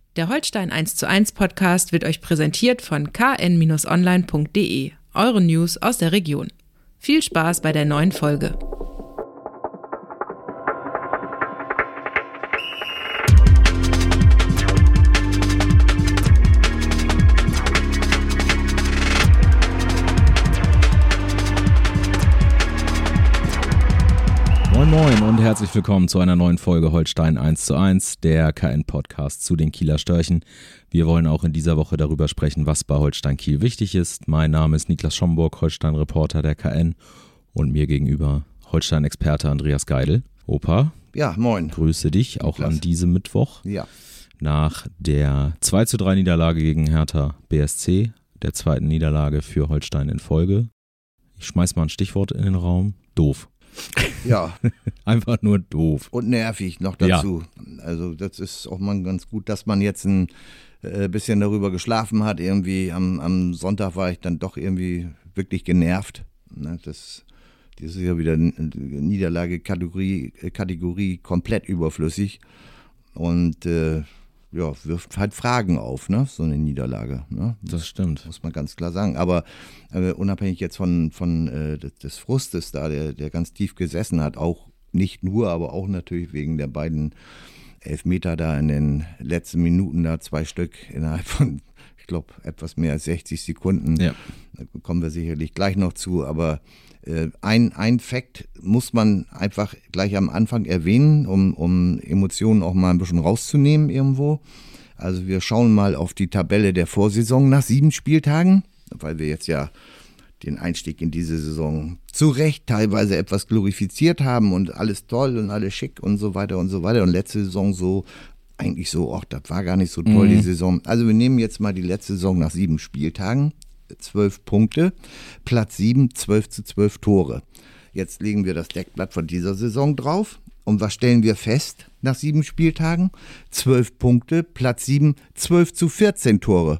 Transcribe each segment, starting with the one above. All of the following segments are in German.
Der Holstein 1:1 Podcast wird euch präsentiert von kn-online.de, eure News aus der Region. Viel Spaß bei der neuen Folge. Moin und herzlich willkommen zu einer neuen Folge Holstein 1:1, der KN-Podcast zu den Kieler Störchen. Wir wollen auch in dieser Woche darüber sprechen, was bei Holstein Kiel wichtig ist. Mein Name ist Niklas Schomburg, Holstein-Reporter der KN und mir gegenüber Holstein-Experte Andreas Geidel. Opa, ja, moin. Grüße dich auch Niklas. an diesem Mittwoch. Ja. Nach der 2:3 Niederlage gegen Hertha BSC, der zweiten Niederlage für Holstein in Folge. Ich schmeiß mal ein Stichwort in den Raum. Doof. Ja. Einfach nur doof. Und nervig noch dazu. Ja. Also das ist auch mal ganz gut, dass man jetzt ein bisschen darüber geschlafen hat. Irgendwie am Sonntag war ich dann doch irgendwie wirklich genervt. Ne, das ist ja wieder Niederlage-Kategorie komplett überflüssig. Und wirft halt Fragen auf, ne? So eine Niederlage. Ne? Das stimmt. Muss man ganz klar sagen. Aber unabhängig jetzt von des Frustes da, der ganz tief gesessen hat, auch nicht nur, aber auch natürlich wegen der beiden Elfmeter da in den letzten Minuten, da 2 Stück innerhalb von, ich glaube, etwas mehr als 60 Sekunden. Ja. Da kommen wir sicherlich gleich noch zu, aber ein Fakt muss man einfach gleich am Anfang erwähnen, um Emotionen auch mal ein bisschen rauszunehmen irgendwo. Also wir schauen mal auf die Tabelle der Vorsaison nach 7 Spieltagen, weil wir jetzt ja den Einstieg in diese Saison zu Recht teilweise etwas glorifiziert haben und alles toll und alles schick und so weiter und so weiter. Und letzte Saison so, eigentlich so, das war gar nicht so toll, die Saison. Also wir nehmen jetzt mal die letzte Saison nach 7 Spieltagen. 12 Punkte, Platz 7, 12:12 Tore. Jetzt legen wir das Deckblatt von dieser Saison drauf. Und was stellen wir fest nach 7 Spieltagen? 12 Punkte, Platz 7, 12:14 Tore.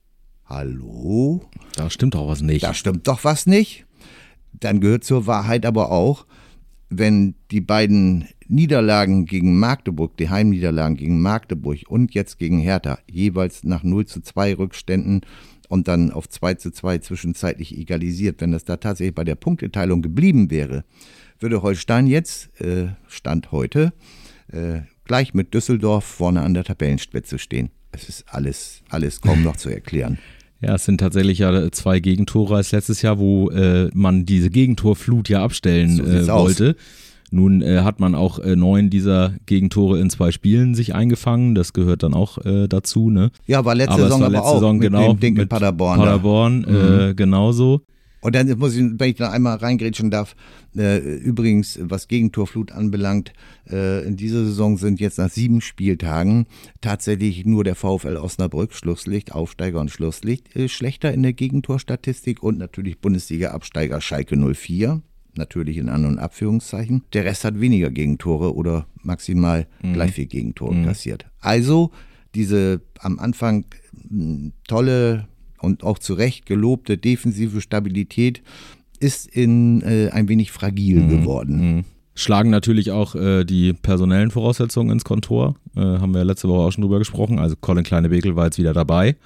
Hallo? Da stimmt doch was nicht. Da stimmt doch was nicht. Dann gehört zur Wahrheit aber auch, wenn die beiden Niederlagen gegen Magdeburg, die Heimniederlagen gegen Magdeburg und jetzt gegen Hertha, jeweils nach 0:2 Rückständen und dann auf 2:2 zwischenzeitlich egalisiert. Wenn das da tatsächlich bei der Punkteteilung geblieben wäre, würde Holstein jetzt, Stand heute, gleich mit Düsseldorf vorne an der Tabellenspitze stehen. Es ist alles kaum noch zu erklären. Ja, es sind tatsächlich ja 2 Gegentore als letztes Jahr, wo man diese Gegentorflut ja abstellen wollte. Nun hat man auch 9 dieser Gegentore in 2 Spielen sich eingefangen. Das gehört dann auch dazu, ne? Ja, war letzte Saison aber auch Saison, mit genau, dem Ding in Paderborn. Genauso. Und dann wenn ich da einmal reingrätschen darf, übrigens, was Gegentorflut anbelangt, in dieser Saison sind jetzt nach 7 Spieltagen tatsächlich nur der VfL Osnabrück, Schlusslicht, Aufsteiger und Schlusslicht, schlechter in der Gegentorstatistik und natürlich Bundesliga-Absteiger Schalke 04. Natürlich in An- und Abführungszeichen. Der Rest hat weniger Gegentore oder maximal gleich viel Gegentore kassiert. Also diese am Anfang tolle und auch zu Recht gelobte defensive Stabilität ist ein wenig fragil geworden. Schlagen natürlich auch die personellen Voraussetzungen ins Kontor. Haben wir letzte Woche auch schon drüber gesprochen. Also Colin Kleine-Bekel war jetzt wieder dabei.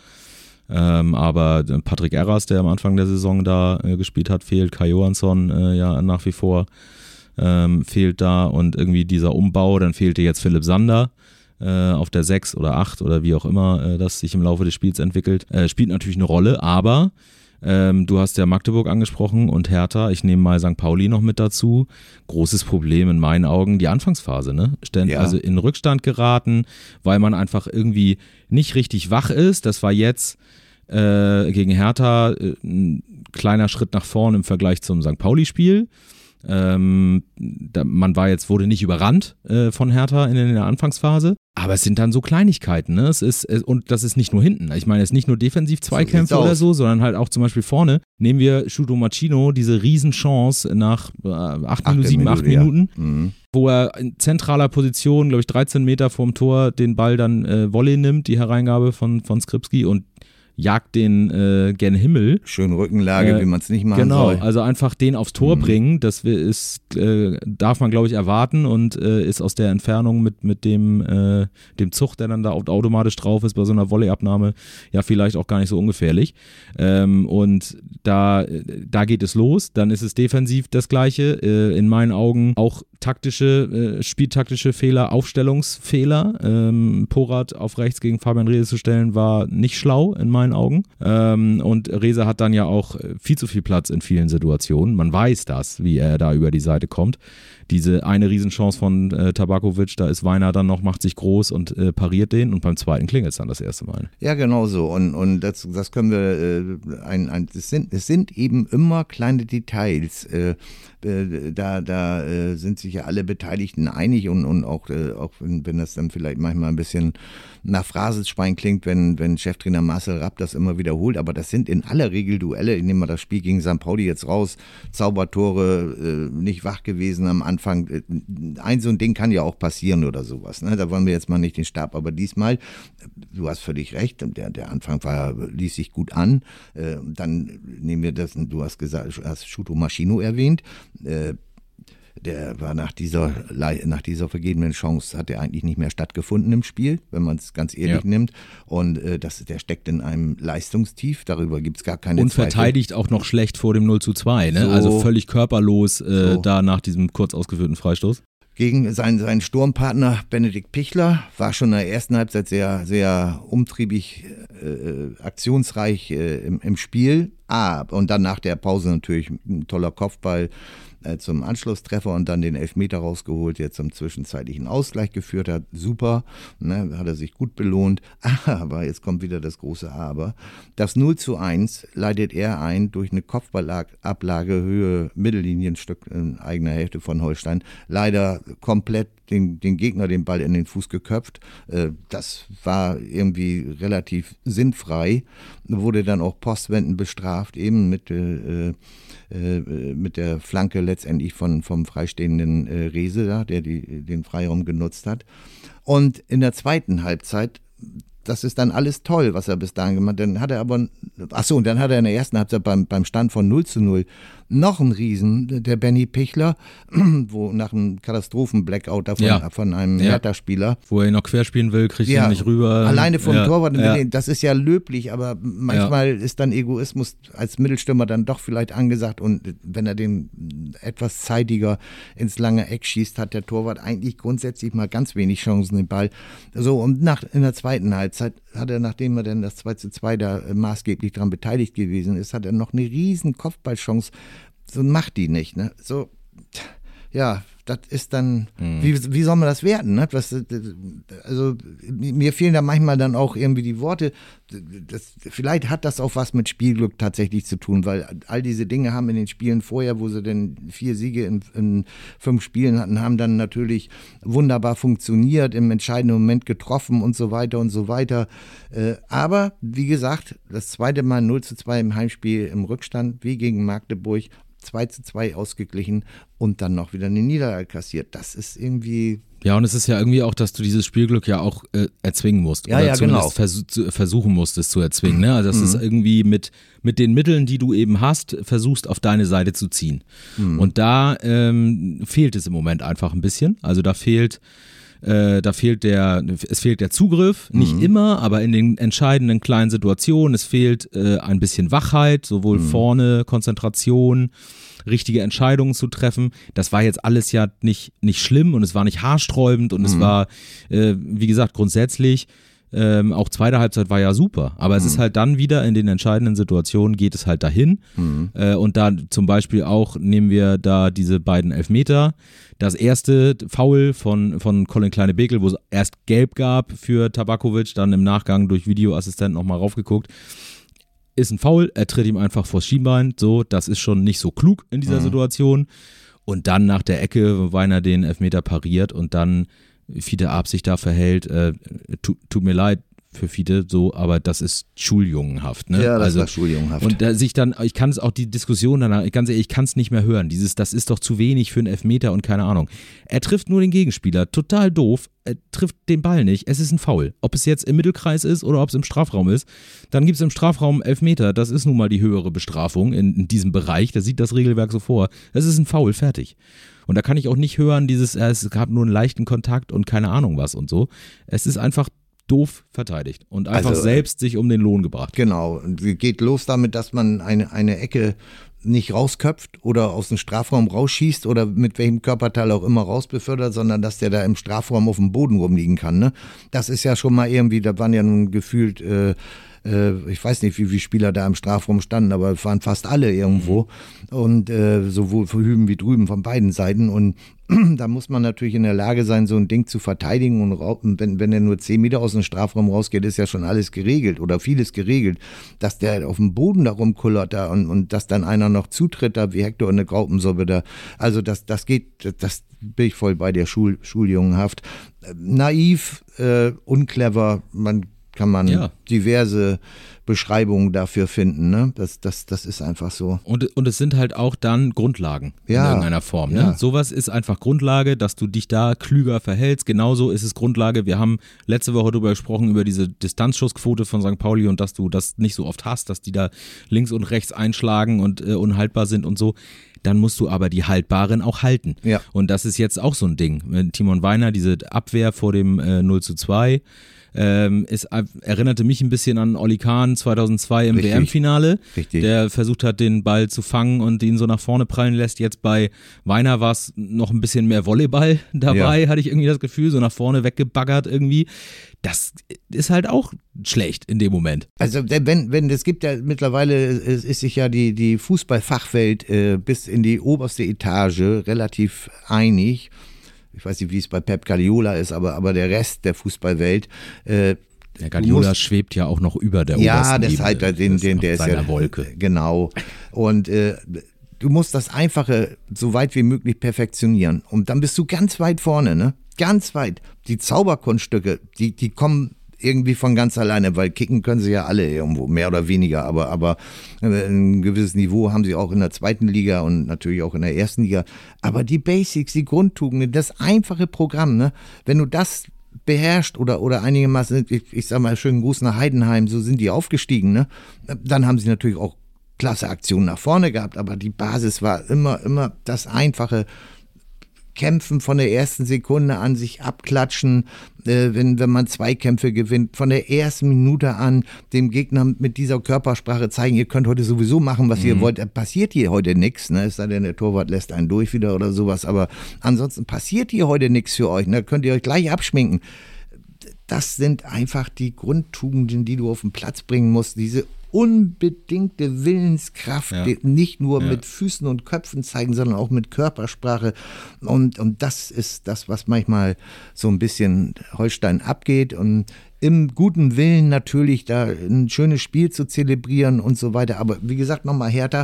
Aber Patrick Erras, der am Anfang der Saison da gespielt hat, fehlt. Kai Johansson ja nach wie vor fehlt da und irgendwie dieser Umbau. Dann fehlte jetzt Philipp Sander auf der 6 oder 8 oder wie auch immer das sich im Laufe des Spiels entwickelt. Spielt natürlich eine Rolle, aber du hast ja Magdeburg angesprochen und Hertha. Ich nehme mal St. Pauli noch mit dazu. Großes Problem in meinen Augen die Anfangsphase, ne? Also in Rückstand geraten, weil man einfach irgendwie nicht richtig wach ist. Das war jetzt gegen Hertha ein kleiner Schritt nach vorn im Vergleich zum St. Pauli-Spiel. Man wurde nicht überrannt von Hertha in der Anfangsphase, aber es sind dann so Kleinigkeiten, ne? Und das ist nicht nur hinten. Ich meine, es ist nicht nur Defensiv-Zweikämpfe oder so, sondern halt auch zum Beispiel vorne. Nehmen wir Chudomacino, diese Riesenchance nach 8 Minuten, wo er in zentraler Position, glaube ich 13 Meter vorm Tor, den Ball dann Volley nimmt, die Hereingabe von Skripski und jagt den gen Himmel. Schön Rückenlage, wie man es nicht machen soll. Genau, also einfach den aufs Tor bringen, das darf man, glaube ich, erwarten und ist aus der Entfernung mit dem Zug, der dann da automatisch drauf ist bei so einer Volleyabnahme, ja vielleicht auch gar nicht so ungefährlich. Und da geht es los, dann ist es defensiv das Gleiche, in meinen Augen auch spieltaktische Fehler, Aufstellungsfehler. Porat auf rechts gegen Fabian Reese zu stellen, war nicht schlau in meinen Augen. Und Reese hat dann ja auch viel zu viel Platz in vielen Situationen. Man weiß das, wie er da über die Seite kommt. Diese eine Riesenchance von Tabakovic, da ist Weiner dann noch, macht sich groß und pariert den und beim zweiten klingelt es dann das erste Mal. Ja, genau so. Und das können wir, es sind eben immer kleine Details. Da sind sich ja alle Beteiligten einig und auch wenn das dann vielleicht manchmal ein bisschen nach Phrasenschwein klingt, wenn Cheftrainer Marcel Rapp das immer wiederholt, aber das sind in aller Regel Duelle. Ich nehme mal das Spiel gegen St. Pauli jetzt raus, Zaubertore, nicht wach gewesen am Anfang. So ein Ding kann ja auch passieren oder sowas. Ne? Da wollen wir jetzt mal nicht den Stab, aber diesmal, du hast völlig recht, der Anfang ließ sich gut an. Dann nehmen wir das, du hast Shuto Maschino erwähnt. Der war nach dieser vergebenen Chance, hat er eigentlich nicht mehr stattgefunden im Spiel, wenn man es ganz ehrlich nimmt. Und der steckt in einem Leistungstief, darüber gibt es gar keine Und Zweifel. Verteidigt auch noch schlecht vor dem 0:2, ne? So, also völlig körperlos da nach diesem kurz ausgeführten Freistoß. Gegen seinen Sturmpartner Benedikt Pichler war schon in der ersten Halbzeit sehr, sehr umtriebig, aktionsreich im Spiel. Und dann nach der Pause natürlich ein toller Kopfball zum Anschlusstreffer und dann den Elfmeter rausgeholt, der zum zwischenzeitlichen Ausgleich geführt hat. Super, ne, hat er sich gut belohnt. Aber, jetzt kommt wieder das große Aber. Das 0:1 leitet er ein durch eine Kopfballablage Höhe Mittellinienstück in eigener Hälfte von Holstein. Leider komplett den Gegner den Ball in den Fuß geköpft. Das war irgendwie relativ sinnfrei. Wurde dann auch postwendend bestraft, eben mit der Flanke letztendlich vom freistehenden Reese da, der den Freiraum genutzt hat. Und in der zweiten Halbzeit, das ist dann alles toll, was er bis dahin gemacht hat. Dann hat er in der ersten Halbzeit beim Stand von 0:0 noch einen Riesen, der Benny Pichler, wo nach einem Katastrophen-Blackout von einem Hertha-Spieler. Wo er ihn noch querspielen will, kriegt ihn nicht rüber. Alleine vom Torwart, das ist ja löblich, aber manchmal ist dann Egoismus als Mittelstürmer dann doch vielleicht angesagt und wenn er den etwas zeitiger ins lange Eck schießt, hat der Torwart eigentlich grundsätzlich mal ganz wenig Chancen, den Ball. So, und in der zweiten Halbzeit hat er, nachdem er dann das 2:2 da maßgeblich daran beteiligt gewesen ist, hat er noch eine riesen Kopfballchance. So macht die nicht, ne? So, ja, das ist dann, wie soll man das werten, ne? Also, mir fehlen da manchmal dann auch irgendwie die Worte. Vielleicht hat das auch was mit Spielglück tatsächlich zu tun, weil all diese Dinge haben in den Spielen vorher, wo sie denn 4 Siege in 5 Spielen hatten, haben dann natürlich wunderbar funktioniert, im entscheidenden Moment getroffen und so weiter und so weiter. Aber, wie gesagt, das zweite Mal 0:2 im Heimspiel im Rückstand, wie gegen Magdeburg, 2:2 ausgeglichen und dann noch wieder eine Niederlage kassiert. Das ist irgendwie... Ja, und es ist ja irgendwie auch, dass du dieses Spielglück ja auch erzwingen musst. Oder zumindest versuchen musst, es zu erzwingen. Ne? Also das ist irgendwie mit den Mitteln, die du eben hast, versuchst auf deine Seite zu ziehen. Und da fehlt es im Moment einfach ein bisschen. Also es fehlt der Zugriff, nicht immer, aber in den entscheidenden kleinen Situationen. Es fehlt ein bisschen Wachheit, sowohl vorne, Konzentration, richtige Entscheidungen zu treffen. Das war jetzt alles ja nicht schlimm und es war nicht haarsträubend und es war, wie gesagt, grundsätzlich, auch zweite Halbzeit war ja super, aber es ist halt dann wieder in den entscheidenden Situationen geht es halt dahin und da zum Beispiel auch nehmen wir da diese beiden Elfmeter, das erste Foul von Colin Kleine-Bekel, wo es erst gelb gab für Tabakovic, dann im Nachgang durch Videoassistenten nochmal raufgeguckt, ist ein Foul, er tritt ihm einfach vors Schienbein, so, das ist schon nicht so klug in dieser Situation und dann nach der Ecke, wo Weiner den Elfmeter pariert und dann Fiete Arp sich da verhält, tut mir leid, für viele so, aber das ist schuljungenhaft. Ne? Ja, das war schuljungenhaft. Und sich dann, ich kann es auch die Diskussion danach, ganz ehrlich, ich kann es nicht mehr hören. Das ist doch zu wenig für einen Elfmeter und keine Ahnung. Er trifft nur den Gegenspieler, total doof. Er trifft den Ball nicht. Es ist ein Foul. Ob es jetzt im Mittelkreis ist oder ob es im Strafraum ist, dann gibt es im Strafraum Elfmeter. Das ist nun mal die höhere Bestrafung in diesem Bereich. Da sieht das Regelwerk so vor. Das ist ein Foul, fertig. Und da kann ich auch nicht hören, es gab nur einen leichten Kontakt und keine Ahnung was und so. Es ist einfach doof verteidigt und einfach selbst sich um den Lohn gebracht. Genau. Und geht los damit, dass man eine Ecke nicht rausköpft oder aus dem Strafraum rausschießt oder mit welchem Körperteil auch immer rausbefördert, sondern dass der da im Strafraum auf dem Boden rumliegen kann. Ne? Das ist ja schon mal irgendwie, da waren ja nun gefühlt, ich weiß nicht, wie viele Spieler da im Strafraum standen, aber es waren fast alle irgendwo und sowohl von hüben wie drüben von beiden Seiten und da muss man natürlich in der Lage sein, so ein Ding zu verteidigen und wenn er nur 10 Meter aus dem Strafraum rausgeht, ist ja schon alles geregelt oder vieles geregelt, dass der auf dem Boden da rumkullert da und dass dann einer noch zutritt da wie Hector in der Graupensuppe da, also das bin ich voll bei der schuljungenhaft. Naiv, unclever, kann man diverse Beschreibungen dafür finden, ne? Das ist einfach so. Und es sind halt auch dann Grundlagen in irgendeiner Form. Ne? Sowas ist einfach Grundlage, dass du dich da klüger verhältst. Genauso ist es Grundlage. Wir haben letzte Woche darüber gesprochen, über diese Distanzschussquote von St. Pauli und dass du das nicht so oft hast, dass die da links und rechts einschlagen und unhaltbar sind und so. Dann musst du aber die Haltbaren auch halten. Ja. Und das ist jetzt auch so ein Ding. Timon Weiner, diese Abwehr vor dem 0:2, erinnerte mich ein bisschen an Oli Kahn 2002 im WM-Finale, der versucht hat, den Ball zu fangen und ihn so nach vorne prallen lässt. Jetzt bei Weiner war es noch ein bisschen mehr Volleyball dabei, hatte ich irgendwie das Gefühl, so nach vorne weggebaggert irgendwie. Das ist halt auch schlecht in dem Moment. Also wenn es gibt ja mittlerweile, ist sich ja die Fußballfachwelt bis in die oberste Etage relativ einig. Ich weiß nicht, wie es bei Pep Guardiola ist, aber der Rest der Fußballwelt. Der Guardiola schwebt ja auch noch über der obersten Ebene. Ja, der ist ja Wolke. Genau. Und du musst das Einfache so weit wie möglich perfektionieren. Und dann bist du ganz weit vorne, ne? Ganz weit. Die Zauberkunststücke, die kommen irgendwie von ganz alleine, weil kicken können sie ja alle irgendwo, mehr oder weniger, aber ein gewisses Niveau haben sie auch in der zweiten Liga und natürlich auch in der ersten Liga. Aber die Basics, die Grundtugenden, das einfache Programm, ne? Wenn du das beherrscht oder einigermaßen, ich sag mal, schönen Gruß nach Heidenheim, so sind die aufgestiegen, ne? Dann haben sie natürlich auch klasse Aktionen nach vorne gehabt, aber die Basis war immer das einfache Kämpfen von der ersten Sekunde an, sich abklatschen, wenn man Zweikämpfe gewinnt, von der ersten Minute an dem Gegner mit dieser Körpersprache zeigen, ihr könnt heute sowieso machen, was ihr wollt, passiert hier heute nichts, ne? Es sei denn, der Torwart lässt einen durch wieder oder sowas, aber ansonsten passiert hier heute nichts für euch, ne? Könnt ihr euch gleich abschminken. Das sind einfach die Grundtugenden, die du auf den Platz bringen musst, diese unbedingte Willenskraft, nicht nur mit Füßen und Köpfen zeigen, sondern auch mit Körpersprache. Und das ist das, was manchmal so ein bisschen Holstein abgeht. Und im guten Willen natürlich da ein schönes Spiel zu zelebrieren und so weiter. Aber wie gesagt, nochmal Hertha,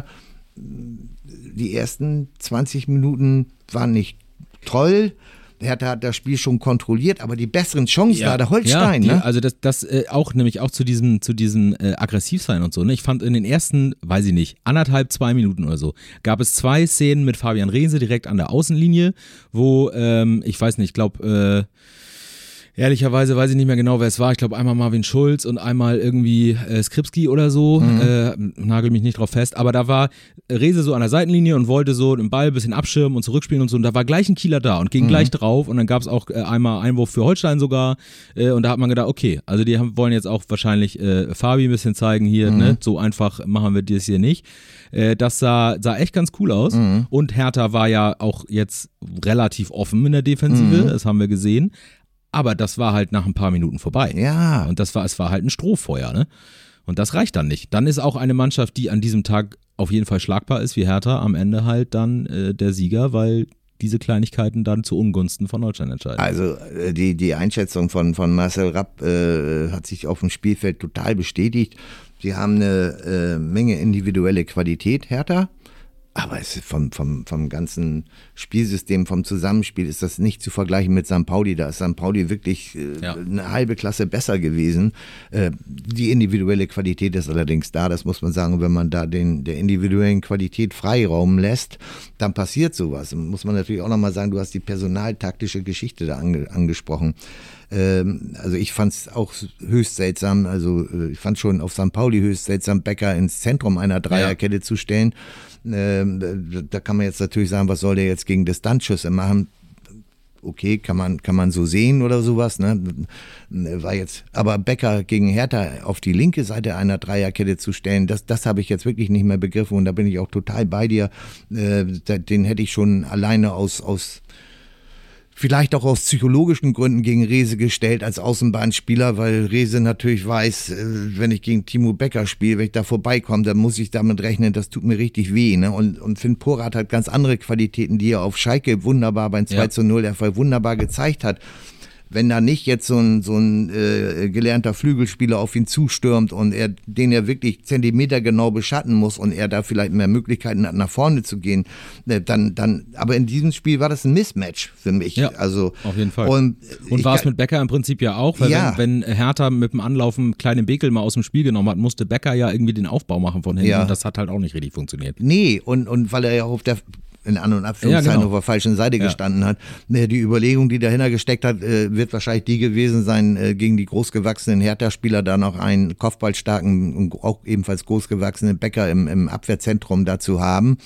die ersten 20 Minuten waren nicht toll. Hertha hat das Spiel schon kontrolliert, aber die besseren Chancen war der Holstein. Ja, ne? Also das auch nämlich auch zu diesem Aggressivsein und so. Ne? Ich fand in den ersten, weiß ich nicht, 2 Minuten oder so, gab es 2 Szenen mit Fabian Reese direkt an der Außenlinie, wo, ich weiß nicht, ich glaube, ehrlicherweise weiß ich nicht mehr genau, wer es war. Ich glaube, einmal Marvin Schulz und einmal irgendwie Skripski oder so. Nagel mich nicht drauf fest. Aber da war Reese so an der Seitenlinie und wollte so den Ball ein bisschen abschirmen und zurückspielen und so. Und da war gleich ein Kieler da und ging gleich drauf. Und dann gab es auch einmal Einwurf für Holstein sogar. Und da hat man gedacht, okay, also die wollen jetzt auch wahrscheinlich Fabi ein bisschen zeigen hier. Ne? So einfach machen wir das hier nicht. Das sah echt ganz cool aus. Und Hertha war ja auch jetzt relativ offen in der Defensive. Das haben wir gesehen. Aber das war halt nach ein paar Minuten vorbei. Ja. Und es war halt ein Strohfeuer, ne? Und das reicht dann nicht. Dann ist auch eine Mannschaft, die an diesem Tag auf jeden Fall schlagbar ist, wie Hertha, am Ende halt dann der Sieger, weil diese Kleinigkeiten dann zu Ungunsten von Holstein entscheiden. Also die Einschätzung von Marcel Rapp hat sich auf dem Spielfeld total bestätigt. Sie haben eine Menge individuelle Qualität, Hertha. Aber es ist vom ganzen Spielsystem, vom Zusammenspiel ist das nicht zu vergleichen mit St. Pauli. Da ist St. Pauli wirklich eine halbe Klasse besser gewesen. Die individuelle Qualität ist allerdings da, das muss man sagen. Wenn man da der individuellen Qualität Freiraum lässt, dann passiert sowas. Muss man natürlich auch nochmal sagen, du hast die personaltaktische Geschichte da angesprochen. Also ich fand es auch höchst seltsam, also ich fand schon auf St. Pauli höchst seltsam, Becker ins Zentrum einer Dreierkette zu stellen. Da kann man jetzt natürlich sagen, was soll der jetzt gegen Distanzschüsse machen? Okay, kann man so sehen oder sowas, ne? Aber Becker gegen Hertha auf die linke Seite einer Dreierkette zu stellen, das habe ich jetzt wirklich nicht mehr begriffen und da bin ich auch total bei dir. Den hätte ich schon alleine vielleicht auch aus psychologischen Gründen gegen Rehse gestellt als Außenbahnspieler, weil Rehse natürlich weiß, wenn ich gegen Timo Becker spiele, wenn ich da vorbeikomme, dann muss ich damit rechnen, das tut mir richtig weh. Ne? Und Finn Porat hat ganz andere Qualitäten, die er auf Schalke wunderbar beim 2:0 der Fall wunderbar gezeigt hat. Wenn da nicht jetzt so ein gelernter Flügelspieler auf ihn zustürmt und den er wirklich zentimetergenau beschatten muss und er da vielleicht mehr Möglichkeiten hat, nach vorne zu gehen, dann, aber in diesem Spiel war das ein Mismatch für mich. Ja, also, auf jeden Fall. Und war es mit Becker im Prinzip ja auch, weil wenn Hertha mit dem Anlaufen kleinen Bekel mal aus dem Spiel genommen hat, musste Becker ja irgendwie den Aufbau machen von hinten und das hat halt auch nicht richtig funktioniert. Nee, und weil er ja auf der in An- und Abführungszeichen auf der falschen Seite gestanden hat. Die Überlegung, die dahinter gesteckt hat, wird wahrscheinlich die gewesen sein, gegen die großgewachsenen Hertha-Spieler da noch einen kopfballstarken und auch ebenfalls großgewachsenen Becker im Abwehrzentrum dazu haben.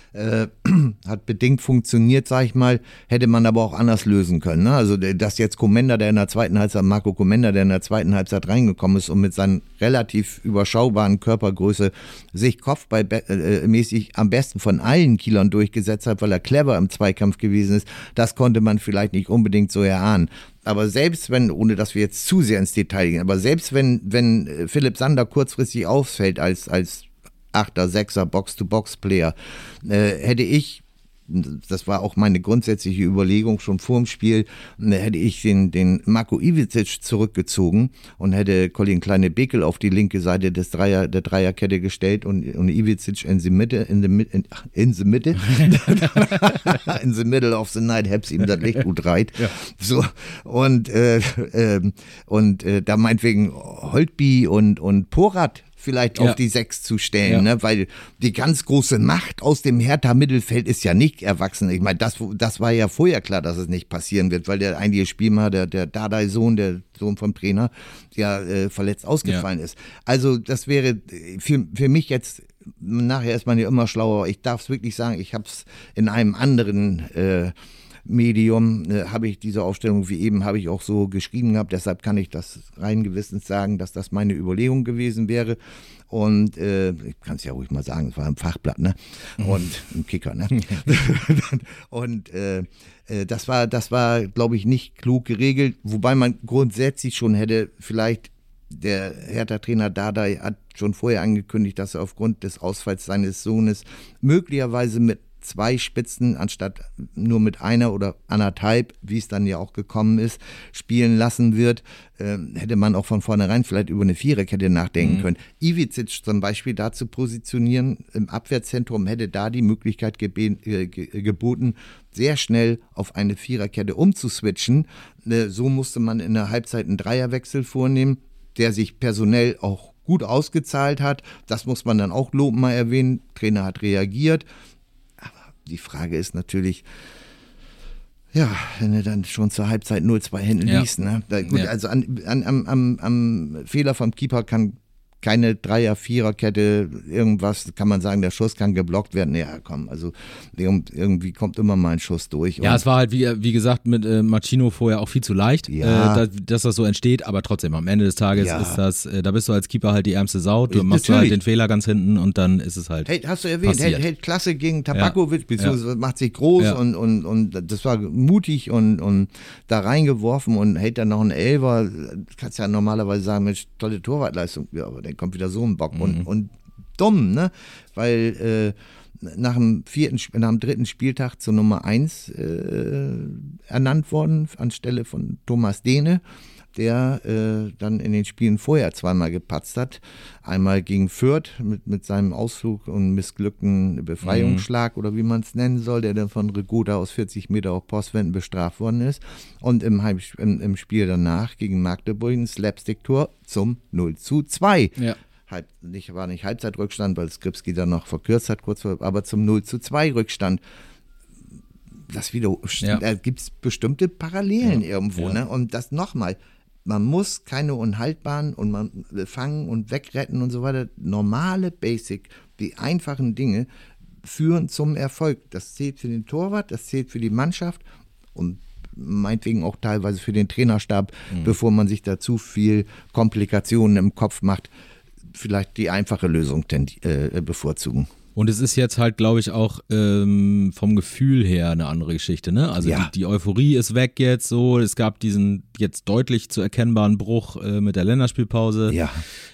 Hat bedingt funktioniert, sag ich mal, hätte man aber auch anders lösen können. Ne? Also, dass jetzt Komenda, Marco Komenda, der in der zweiten Halbzeit reingekommen ist und mit seiner relativ überschaubaren Körpergröße sich kopfballmäßig am besten von allen Kielern durchgesetzt hat, weil er clever im Zweikampf gewesen ist, das konnte man vielleicht nicht unbedingt so erahnen. Aber selbst wenn, ohne dass wir jetzt zu sehr ins Detail gehen, aber selbst wenn Philipp Sander kurzfristig ausfällt als 8er, 6er Box-to-Box-Player, hätte ich, das war auch meine grundsätzliche Überlegung schon vor dem Spiel, hätte ich den Marko Ivičić zurückgezogen und hätte Colin Kleine-Bekel auf die linke Seite der Dreierkette gestellt und Ivičić in the middle of the night, hab's ihm das Licht gut reit. Ja. So, und da meinetwegen Holtby und Porat vielleicht auf die 6 zu stellen, ne? Weil die ganz große Macht aus dem Hertha-Mittelfeld ist ja nicht erwachsen. Ich meine, das war ja vorher klar, dass es nicht passieren wird, weil der einzige Spielmacher, der Dardai-Sohn, der Sohn vom Trainer, verletzt ausgefallen ist. Also das wäre für mich jetzt, nachher ist man ja immer schlauer, ich darf es wirklich sagen, ich habe es in einem anderen Medium habe ich diese Aufstellung wie eben habe ich auch so geschrieben gehabt, deshalb kann ich das rein gewissens sagen, dass das meine Überlegung gewesen wäre und ich kann es ja ruhig mal sagen, es war im Fachblatt, ne? Und im Kicker, ne? Und das war, glaube ich, nicht klug geregelt, wobei man grundsätzlich schon hätte vielleicht, der Hertha-Trainer Dardai hat schon vorher angekündigt, dass er aufgrund des Ausfalls seines Sohnes möglicherweise mit 2 Spitzen anstatt nur mit einer oder anderthalb, wie es dann ja auch gekommen ist, spielen lassen wird, hätte man auch von vornherein vielleicht über eine Viererkette nachdenken können. Ivičić zum Beispiel da zu positionieren im Abwehrzentrum hätte da die Möglichkeit geboten, sehr schnell auf eine Viererkette umzuswitchen. So musste man in der Halbzeit einen Dreierwechsel vornehmen, der sich personell auch gut ausgezahlt hat. Das muss man dann auch lobend mal erwähnen. Trainer hat reagiert. Die Frage ist natürlich, ja, wenn du dann schon zur Halbzeit 0-2 hinten liegst, ne? Also am Fehler vom Keeper kann keine Dreier-, Viererkette, irgendwas, kann man sagen, der Schuss kann geblockt werden. Ja, komm, also irgendwie kommt immer mal ein Schuss durch. Ja, es war halt, wie gesagt, mit Machino vorher auch viel zu leicht, dass das so entsteht, aber trotzdem, am Ende des Tages ist das, da bist du als Keeper halt die ärmste Sau, du machst halt den Fehler ganz hinten und dann ist es halt hast du erwähnt, hält klasse gegen Tabakovic, beziehungsweise macht sich groß und das war mutig und da reingeworfen und hält dann noch einen Elfer, kannst ja normalerweise sagen, Mensch, tolle Torwartleistung, ja, aber dann kommt wieder so ein Bock und dumm, ne? Weil nach dem 3. Spieltag zur Nummer 1 ernannt worden anstelle von Thomas Dehne der dann in den Spielen vorher zweimal gepatzt hat. Einmal gegen Fürth mit seinem Ausflug und missglückten Befreiungsschlag oder wie man es nennen soll, der dann von Regota aus 40 Meter auf Postwenden bestraft worden ist. Und im Spiel danach gegen Magdeburg ein Slapstick-Tor zum 0:2. Ja. War nicht Halbzeitrückstand, weil Skripski dann noch verkürzt hat, aber zum 0:2 Rückstand. Da gibt es bestimmte Parallelen irgendwo. Ja. Ne? Und das nochmal, man muss keine unhaltbaren und man fangen und wegretten und so weiter. Normale Basic, die einfachen Dinge führen zum Erfolg. Das zählt für den Torwart, das zählt für die Mannschaft und meinetwegen auch teilweise für den Trainerstab, bevor man sich da zu viel Komplikationen im Kopf macht, vielleicht die einfache Lösung bevorzugen. Und es ist jetzt halt, glaube ich, auch vom Gefühl her eine andere Geschichte, ne? Also die Euphorie ist weg jetzt so. Es gab diesen jetzt deutlich zu erkennbaren Bruch mit der Länderspielpause. Ja.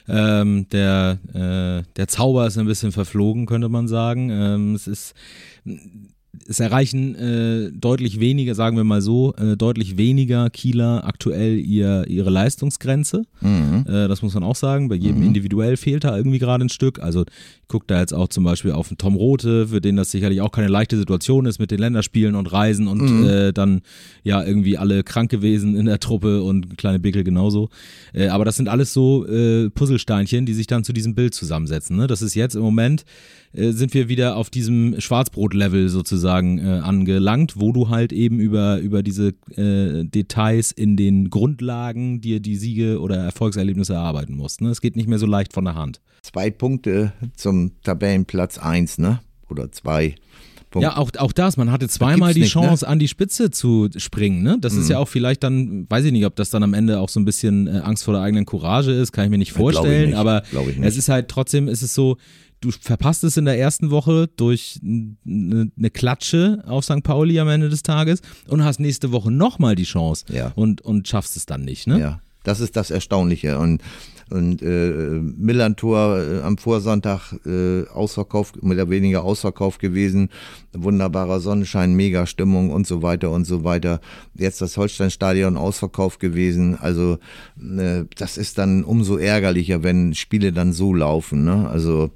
Der Zauber ist ein bisschen verflogen, könnte man sagen. Es erreichen deutlich weniger, sagen wir mal so, deutlich weniger Kieler aktuell ihre Leistungsgrenze. Das muss man auch sagen. Bei jedem individuell fehlt da irgendwie gerade ein Stück. Also ich gucke da jetzt auch zum Beispiel auf den Tom Rothe, für den das sicherlich auch keine leichte Situation ist mit den Länderspielen und Reisen und dann ja irgendwie alle krank gewesen in der Truppe und kleine Bickel genauso. Aber das sind alles so Puzzlesteinchen, die sich dann zu diesem Bild zusammensetzen. Ne? Das ist jetzt im Moment sind wir wieder auf diesem Schwarzbrot-Level sozusagen angelangt, wo du halt eben über diese Details in den Grundlagen dir die Siege oder Erfolgserlebnisse erarbeiten musst. Ne? Es geht nicht mehr so leicht von der Hand. 2 Punkte zum Tabellenplatz 1, ne? Oder 2 Punkte. Ja, auch das. Man hatte zweimal die Chance, an die Spitze zu springen. Ne? Das ist ja auch vielleicht dann, weiß ich nicht, ob das dann am Ende auch so ein bisschen Angst vor der eigenen Courage ist, kann ich mir nicht vorstellen. Aber es ist halt trotzdem, ist es so, du verpasst es in der ersten Woche durch eine Klatsche auf St. Pauli am Ende des Tages und hast nächste Woche nochmal die Chance und schaffst es dann nicht. Ne? Ja, das ist das Erstaunliche. Und Millantor am Vorsonntag ausverkauft, mehr oder weniger ausverkauft gewesen, wunderbarer Sonnenschein, mega Stimmung und so weiter und so weiter. Jetzt das Holsteinstadion ausverkauft gewesen, also das ist dann umso ärgerlicher, wenn Spiele dann so laufen, ne? Also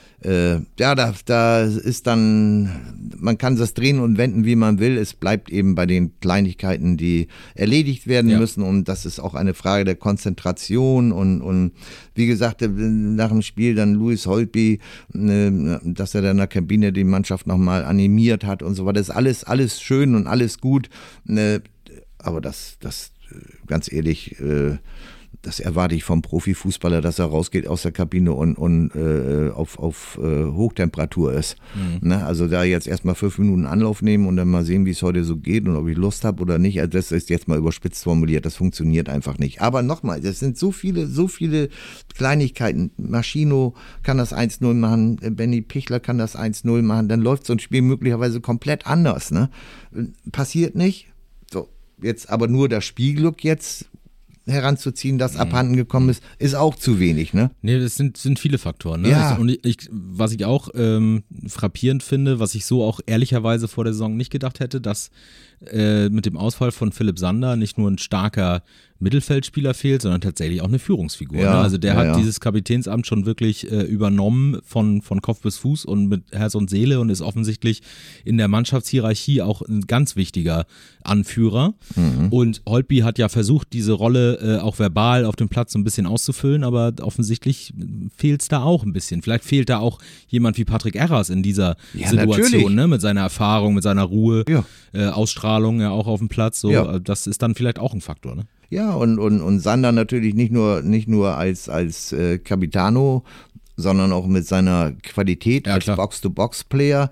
da ist dann, man kann das drehen und wenden, wie man will. Es bleibt eben bei den Kleinigkeiten, die erledigt werden müssen. Und das ist auch eine Frage der Konzentration. Und wie gesagt, nach dem Spiel dann Louis Holtby, dass er dann in der Kabine die Mannschaft nochmal animiert hat und so weiter. Das ist alles schön und alles gut. Aber das ganz ehrlich, das erwarte ich vom Profifußballer, dass er rausgeht aus der Kabine und auf Hochtemperatur ist. Ne? Also da jetzt erstmal 5 Minuten Anlauf nehmen und dann mal sehen, wie es heute so geht und ob ich Lust habe oder nicht. Also das ist jetzt mal überspitzt formuliert, das funktioniert einfach nicht. Aber nochmal, das sind so viele Kleinigkeiten. Maschino kann das 1:0 machen, Benny Pichler kann das 1:0 machen, dann läuft so ein Spiel möglicherweise komplett anders. Ne? Passiert nicht. So, jetzt aber nur das Spielglück jetzt heranzuziehen, das abhanden gekommen ist auch zu wenig, ne? Nee, das sind viele Faktoren, ne? Ja. Und was ich auch frappierend finde, was ich so auch ehrlicherweise vor der Saison nicht gedacht hätte, dass mit dem Ausfall von Philipp Sander nicht nur ein starker Mittelfeldspieler fehlt, sondern tatsächlich auch eine Führungsfigur. Ja, ne? Also der hat dieses Kapitänsamt schon wirklich übernommen von Kopf bis Fuß und mit Herz und Seele und ist offensichtlich in der Mannschaftshierarchie auch ein ganz wichtiger Anführer. Und Holtby hat ja versucht, diese Rolle auch verbal auf dem Platz so ein bisschen auszufüllen, aber offensichtlich fehlt es da auch ein bisschen. Vielleicht fehlt da auch jemand wie Patrick Erras in dieser Situation, ne? Mit seiner Erfahrung, mit seiner Ruhe, Ausstrahlung ja auch auf dem Platz. So, das ist dann vielleicht auch ein Faktor, ne? Ja, und Sander natürlich nicht nur als Capitano, sondern auch mit seiner Qualität als Box-to-Box-Player,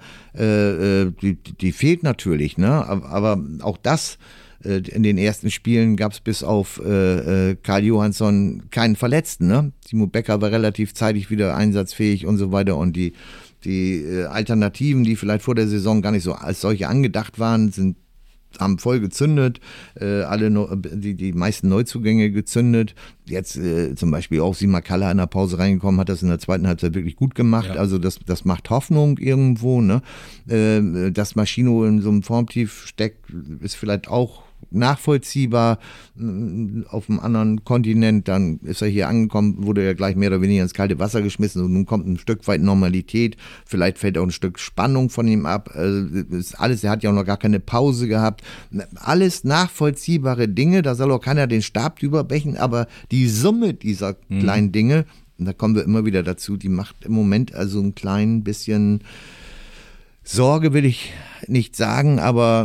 die fehlt natürlich, ne? Aber auch das, in den ersten Spielen gab es bis auf Karl Johansson keinen Verletzten, ne? Timo Becker war relativ zeitig wieder einsatzfähig und so weiter und die Alternativen, die vielleicht vor der Saison gar nicht so als solche angedacht waren, haben voll gezündet, die meisten Neuzugänge gezündet. Jetzt zum Beispiel auch Simakala in der Pause reingekommen, hat das in der zweiten Halbzeit wirklich gut gemacht. Ja. Also das macht Hoffnung irgendwo. Ne? Dass Maschino in so einem Formtief steckt, ist vielleicht auch nachvollziehbar. Auf einem anderen Kontinent, dann ist er hier angekommen, wurde er gleich mehr oder weniger ins kalte Wasser geschmissen und nun kommt ein Stück weit Normalität, vielleicht fällt auch ein Stück Spannung von ihm ab, ist alles, er hat ja auch noch gar keine Pause gehabt, alles nachvollziehbare Dinge, da soll auch keiner den Stab drüber brechen, aber die Summe dieser kleinen Dinge, und da kommen wir immer wieder dazu, die macht im Moment also ein klein bisschen Sorge, will ich nicht sagen, aber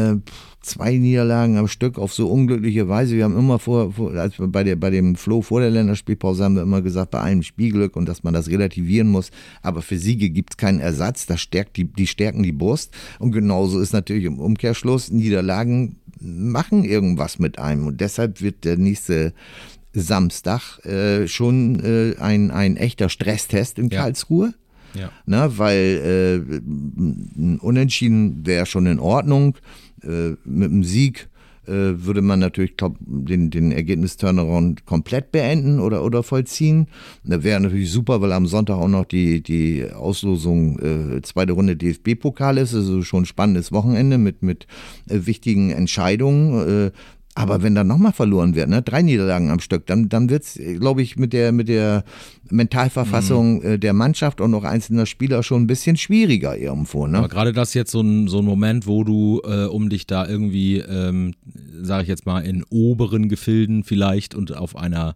2 Niederlagen am Stück auf so unglückliche Weise. Wir haben immer als wir bei dem Flo vor der Länderspielpause haben wir immer gesagt, bei einem Spielglück und dass man das relativieren muss. Aber für Siege gibt es keinen Ersatz. Das stärkt die stärken die Brust. Und genauso ist natürlich im Umkehrschluss, Niederlagen machen irgendwas mit einem. Und deshalb wird der nächste Samstag schon ein echter Stresstest in Karlsruhe. Ja. Na, weil ein Unentschieden wäre schon in Ordnung. Mit einem Sieg würde man natürlich den Ergebnis-Turnaround komplett beenden oder vollziehen. Das wäre natürlich super, weil am Sonntag auch noch die Auslosung zweite Runde DFB-Pokal ist. Also schon ein spannendes Wochenende mit wichtigen Entscheidungen. Aber wenn dann nochmal verloren wird, 3 Niederlagen am Stück, dann wird es, glaube ich, mit der Mentalverfassung der Mannschaft und noch einzelner Spieler schon ein bisschen schwieriger irgendwo. Ne? Aber gerade das jetzt so ein Moment, wo du, um dich da irgendwie, sage ich jetzt mal, in oberen Gefilden vielleicht und auf einer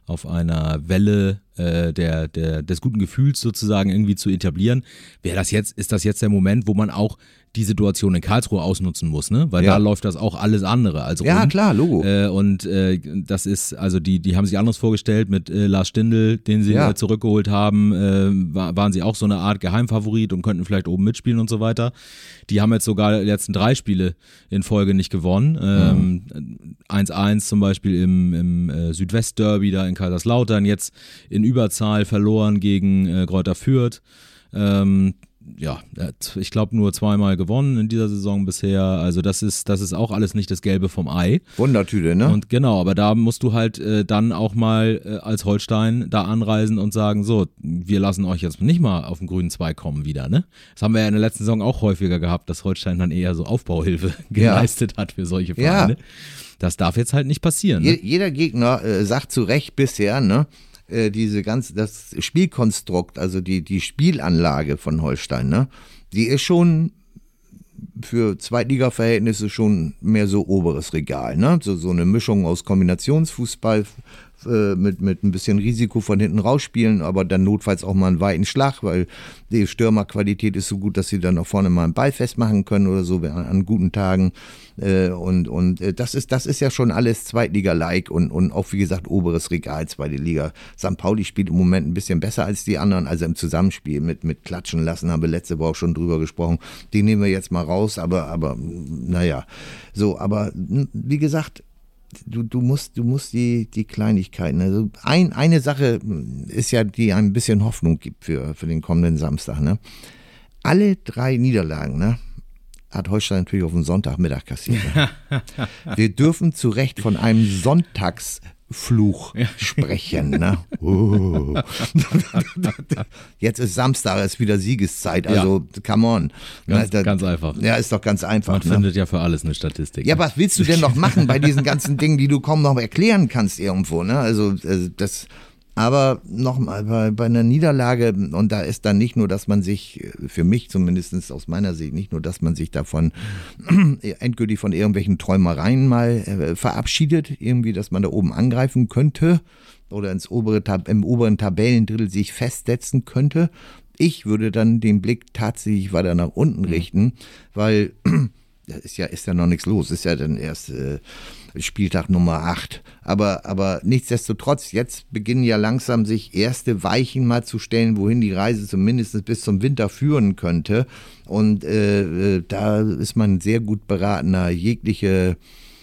Welle des guten Gefühls sozusagen irgendwie zu etablieren, ist das jetzt der Moment, wo man auch die Situation in Karlsruhe ausnutzen muss, ne? Weil da läuft das auch alles andere als rund. Ja, klar, Logo. Das ist, also die haben sich anders vorgestellt mit Lars Stindl, den sie zurückgeholt haben, waren sie auch so eine Art Geheimfavorit und könnten vielleicht oben mitspielen und so weiter. Die haben jetzt sogar die letzten 3 Spiele in Folge nicht gewonnen. 1-1 zum Beispiel im Südwestderby da in Kaiserslautern, jetzt in Überzahl verloren gegen Greuther Fürth. Ich glaube nur 2-mal gewonnen in dieser Saison bisher. Also das ist auch alles nicht das Gelbe vom Ei. Wundertüte, ne? Und genau, aber da musst du halt dann auch mal als Holstein da anreisen und sagen, so, wir lassen euch jetzt nicht mal auf den grünen Zweig kommen wieder, ne? Das haben wir ja in der letzten Saison auch häufiger gehabt, dass Holstein dann eher so Aufbauhilfe geleistet hat für solche Vereine. Ja. Das darf jetzt halt nicht passieren. Ne? Jeder Gegner sagt zu Recht bisher, ne? Das Spielkonstrukt, also die Spielanlage von Holstein, ne, die ist schon für Zweitliga-Verhältnisse schon mehr so oberes Regal, ne, so eine Mischung aus Kombinationsfußball mit ein bisschen Risiko von hinten rausspielen, aber dann notfalls auch mal einen weiten Schlag, weil die Stürmerqualität ist so gut, dass sie dann auch vorne mal einen Ball festmachen können oder so an guten Tagen. Und das ist ja schon alles Zweitliga-like und auch, wie gesagt, oberes Regal, zweite Liga. St. Pauli spielt im Moment ein bisschen besser als die anderen, also im Zusammenspiel mit Klatschen lassen, haben wir letzte Woche auch schon drüber gesprochen. Die nehmen wir jetzt mal raus, aber naja. So, aber wie gesagt, du musst die Kleinigkeiten, also eine Sache ist ja, die ein bisschen Hoffnung gibt für den kommenden Samstag, ne? Alle 3 Niederlagen, ne, hat Holstein natürlich auf den Sonntagmittag kassiert. Ne? Wir dürfen zu Recht von einem Sonntagsfluch sprechen. Ne? Jetzt ist Samstag, ist wieder Siegeszeit, also come on. Ganz einfach. Ja, ist doch ganz einfach. Man findet ja für alles eine Statistik. Ja, was willst du denn noch machen bei diesen ganzen Dingen, die du kaum noch erklären kannst irgendwo? Ne? Also das... Aber nochmal, bei einer Niederlage, und da ist dann nicht nur, dass man sich, für mich zumindest aus meiner Sicht, nicht nur, dass man sich davon endgültig von irgendwelchen Träumereien mal verabschiedet, irgendwie, dass man da oben angreifen könnte oder im oberen Tabellendrittel sich festsetzen könnte. Ich würde dann den Blick tatsächlich weiter nach unten richten, weil ist ja noch nichts los, ist ja dann erst Spieltag Nummer 8. Aber nichtsdestotrotz, jetzt beginnen ja langsam sich erste Weichen mal zu stellen, wohin die Reise zumindest bis zum Winter führen könnte. Und da ist man sehr gut beratener, jegliche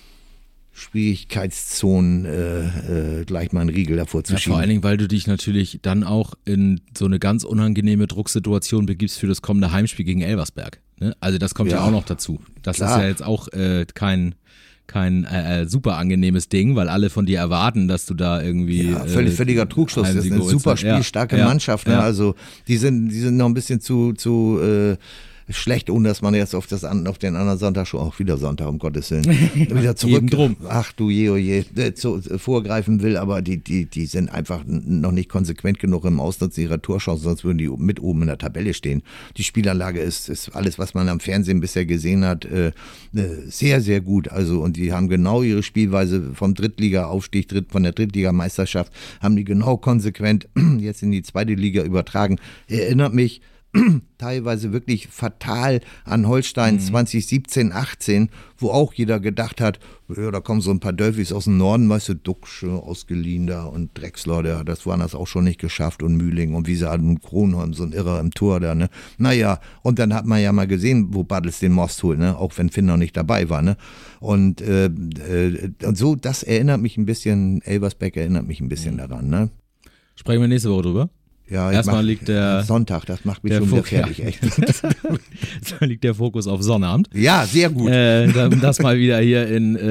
Schwierigkeitszonen gleich mal einen Riegel davor zu schieben. Vor allen Dingen, weil du dich natürlich dann auch in so eine ganz unangenehme Drucksituation begibst für das kommende Heimspiel gegen Elversberg. Ne? Also das kommt ja auch noch dazu. Das ist ja jetzt auch kein super angenehmes Ding, weil alle von dir erwarten, dass du da irgendwie völliger Trugschluss. Das ist eine super spielstarke Mannschaft. Ne? Also die sind noch ein bisschen zu schlecht, ohne dass man jetzt auf den anderen Sonntag schon, auch wieder Sonntag, um Gottes Willen, wieder zurück, ach du je, oh je, vorgreifen will, aber die sind einfach noch nicht konsequent genug im Ausnutzen ihrer Torchancen, sonst würden die mit oben in der Tabelle stehen. Die Spielanlage ist alles, was man am Fernsehen bisher gesehen hat, sehr, sehr gut. Also, und die haben genau ihre Spielweise vom Drittliga-Aufstieg, von der Drittligameisterschaft, haben die genau konsequent jetzt in die zweite Liga übertragen. Erinnert mich teilweise wirklich fatal an Holstein 2017, 18, wo auch jeder gedacht hat, ja, da kommen so ein paar Dölfis aus dem Norden, weißt du, Duxch ausgeliehen da und Drexler, das waren das auch schon nicht geschafft und Mühling und Wiese und Kronholm, so ein Irrer im Tor da, ne. Naja, und dann hat man ja mal gesehen, wo Bartels den Most holt, ne, auch wenn Finn noch nicht dabei war, ne. Und so, das erinnert mich ein bisschen, Elversberg erinnert mich ein bisschen daran, ne. Sprechen wir nächste Woche drüber. Ja, erstmal liegt der Sonntag, das macht mich schon wieder fertig, echt. Da liegt der Fokus auf Sonnabend. Ja, sehr gut. Um das mal wieder hier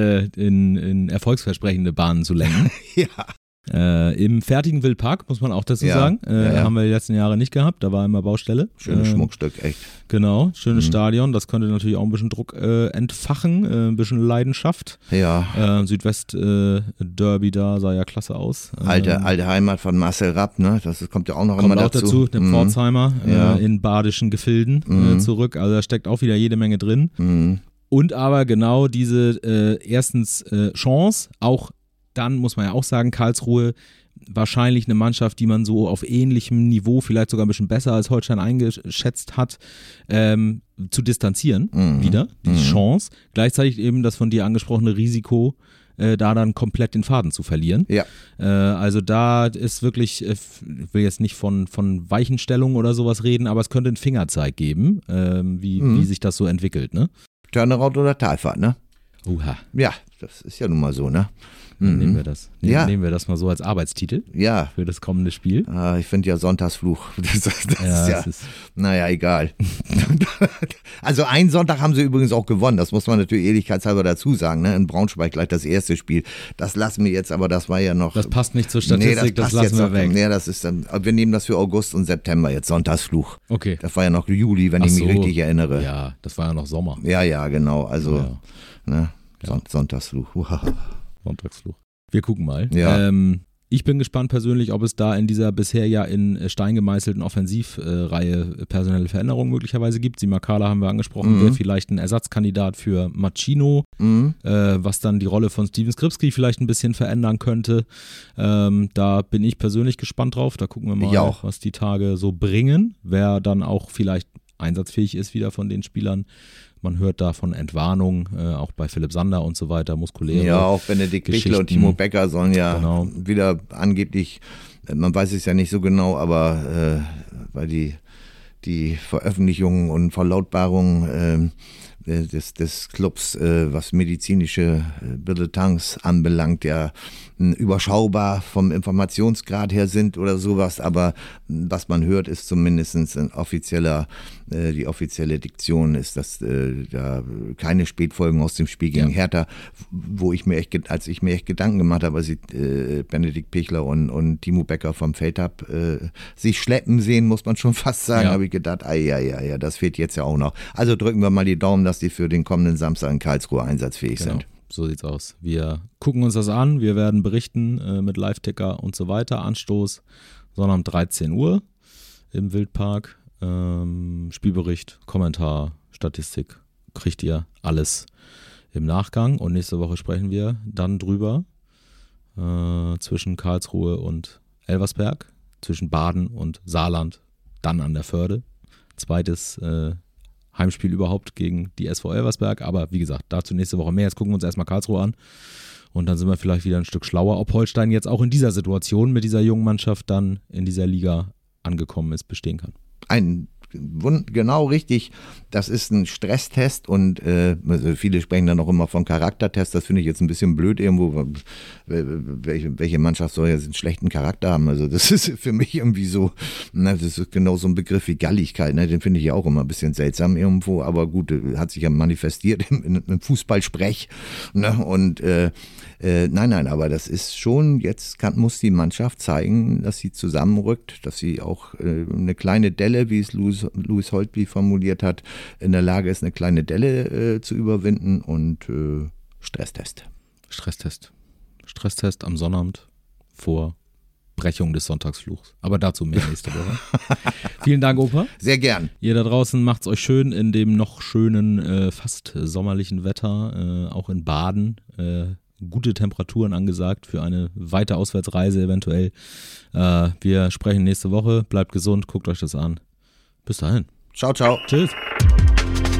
in erfolgsversprechende Bahnen zu lenken. Ja. Im fertigen Wildpark, muss man auch dazu sagen. Haben wir die letzten Jahre nicht gehabt, da war immer Baustelle. Schönes Schmuckstück, echt. Genau, schönes Stadion, das könnte natürlich auch ein bisschen Druck entfachen, ein bisschen Leidenschaft. Ja. Südwest-Derby da sah ja klasse aus. Alte Heimat von Marcel Rapp, ne? Das kommt ja auch noch immer dazu. Kommt auch dazu, den Pforzheimer in badischen Gefilden zurück, also da steckt auch wieder jede Menge drin. Und aber genau diese erstens Chance, auch dann muss man ja auch sagen, Karlsruhe wahrscheinlich eine Mannschaft, die man so auf ähnlichem Niveau, vielleicht sogar ein bisschen besser als Holstein eingeschätzt hat, zu distanzieren wieder, die Chance. Gleichzeitig eben das von dir angesprochene Risiko, da dann komplett den Faden zu verlieren. Ja. Also da ist wirklich, ich will jetzt nicht von Weichenstellungen oder sowas reden, aber es könnte einen Fingerzeig geben, wie sich das so entwickelt, ne? Turnaround oder Talfahrt, ne? Uha. Ja, das ist ja nun mal so, ne? Dann nehmen wir das. Nehmen wir das mal so als Arbeitstitel für das kommende Spiel. Ich finde ja Sonntagsfluch. Das ist naja, egal. Also einen Sonntag haben sie übrigens auch gewonnen. Das muss man natürlich ehrlichkeitshalber dazu sagen. Ne? In Braunschweig gleich das erste Spiel. Das lassen wir jetzt, aber das war ja noch... Das passt nicht zur Statistik, das lassen wir weg. Nee, das ist dann, wir nehmen das für August und September jetzt, Sonntagsfluch. Okay. Das war ja noch Juli, wenn ich mich richtig erinnere. Ja, das war ja noch Sommer. Ja, genau. Also, ne? Sonntagsfluch. Sonntagsfluch. Wir gucken mal. Ja. Ich bin gespannt persönlich, ob es da in dieser bisher ja in Stein gemeißelten Offensivreihe personelle Veränderungen möglicherweise gibt. Simakala haben wir angesprochen, wäre vielleicht ein Ersatzkandidat für Machino, was dann die Rolle von Steven Skripski vielleicht ein bisschen verändern könnte. Da bin ich persönlich gespannt drauf. Da gucken wir mal, was die Tage so bringen. Wer dann auch vielleicht einsatzfähig ist wieder von den Spielern. Man hört da von Entwarnung, auch bei Philipp Sander und so weiter, muskuläre Ja, auch Benedikt Pichler und Timo Becker sollen ja wieder angeblich, man weiß es ja nicht so genau, aber weil die Veröffentlichungen und Verlautbarungen des Clubs, was medizinische Billetants anbelangt, ja überschaubar vom Informationsgrad her sind oder sowas, aber was man hört, ist zumindest die offizielle Diktion ist, dass da keine Spätfolgen aus dem Spiel gegen Hertha, als ich mir echt Gedanken gemacht habe, als ich Benedikt Pichler und Timo Becker vom Feld habe, sich schleppen sehen, muss man schon fast sagen, habe ich gedacht, ja, das fehlt jetzt ja auch noch. Also drücken wir mal die Daumen, dass die für den kommenden Samstag in Karlsruhe einsatzfähig sind. So sieht's aus. Wir gucken uns das an, wir werden berichten mit Live-Ticker und so weiter. Anstoß Sonntag um 13 Uhr im Wildpark. Spielbericht, Kommentar, Statistik, kriegt ihr alles im Nachgang. Und nächste Woche sprechen wir dann drüber zwischen Karlsruhe und Elversberg, zwischen Baden und Saarland, dann an der Förde. Zweites Heimspiel überhaupt gegen die SV Elversberg, aber wie gesagt, dazu nächste Woche mehr. Jetzt gucken wir uns erstmal Karlsruhe an und dann sind wir vielleicht wieder ein Stück schlauer, ob Holstein jetzt auch in dieser Situation mit dieser jungen Mannschaft dann in dieser Liga angekommen ist, bestehen kann. Genau richtig, das ist ein Stresstest und viele sprechen dann auch immer von Charaktertest, das finde ich jetzt ein bisschen blöd irgendwo, welche Mannschaft soll jetzt einen schlechten Charakter haben, also das ist für mich irgendwie so, das ist genau so ein Begriff wie Galligkeit, ne? Den finde ich ja auch immer ein bisschen seltsam irgendwo, aber gut, hat sich ja manifestiert im Fußballsprech, ne? Und nein, aber das ist schon, jetzt muss die Mannschaft zeigen, dass sie zusammenrückt, dass sie auch eine kleine Delle, wie es Louis Louis Holtby formuliert hat, in der Lage ist, eine kleine Delle zu überwinden und Stresstest. Stresstest am Sonnabend vor Brechung des Sonntagsfluchs. Aber dazu mehr nächste Woche. Vielen Dank, Opa. Sehr gern. Ihr da draußen macht's euch schön in dem noch schönen, fast sommerlichen Wetter, auch in Baden. Gute Temperaturen angesagt für eine weite Auswärtsreise eventuell. Wir sprechen nächste Woche. Bleibt gesund, guckt euch das an. Bis dahin. Ciao, ciao. Tschüss.